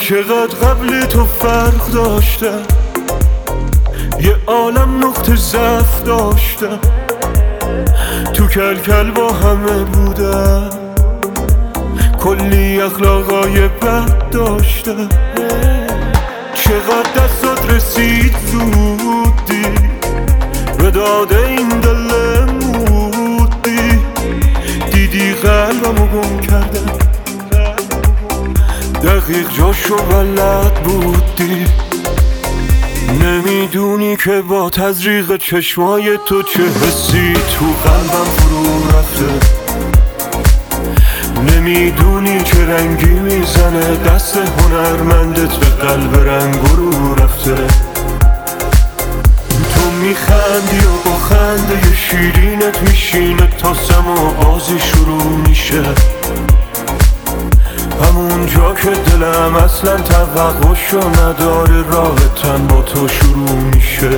چقدر قبل تو فرق داشتم، یه عالم نقطه ضعف داشتم، تو کل با همه بودم، کلی اخلاقای بد داشتم. چقدر دستات رسید زودی به داده این دل مودی، دیدی قلبمو گم کردم، دقیق جاشو بلد بودی. نمیدونی که با تزریق چشمای تو چه حسی تو قلبم فرو رفته، نمیدونی چه رنگی میزنه دست هنرمندت به قلب رنگورو رفته. تو میخندی و با خنده شیرینت میشینه تا سما بازی شروع میشه، همون جا که دلم اصلا توقعشو نداره رابطم با تو شروع میشه.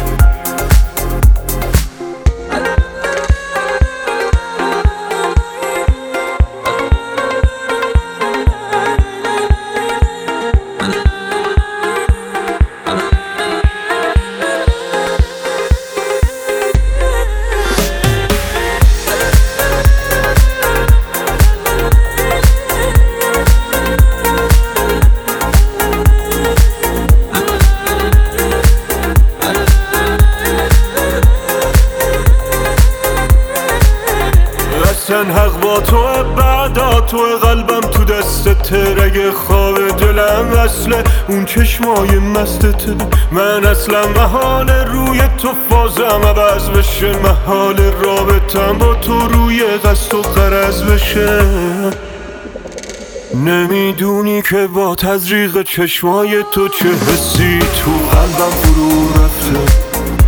حق با توه، بعدا توه، قلبم تو دستت، رگ خواب دلم اصله اون چشمای مستته. من اصلا محال روی تو فازم عوض بشه، محال رابطم با تو روی قصد و غرض بشه. نمیدونی که با تزریق چشمای تو چه حسی تو قلبم فرو رفته،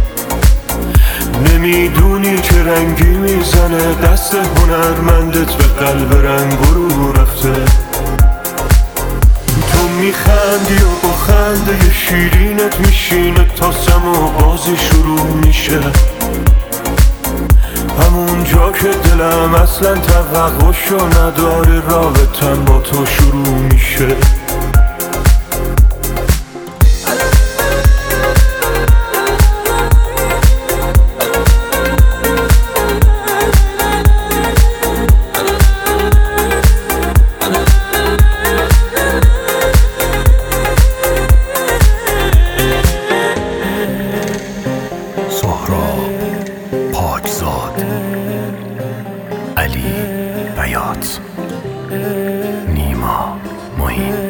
نمیدونی چه رنگی میزنه دست هنرمندت به قلب رنگورو رفته. تو میخندی و با خنده شیرینت میشینه تا سما بازی شروع میشه، همون جا که دلم اصلا توقعشو نداره رابطم با تو شروع میشه. پاکزاد، علی بیات، نیما معین.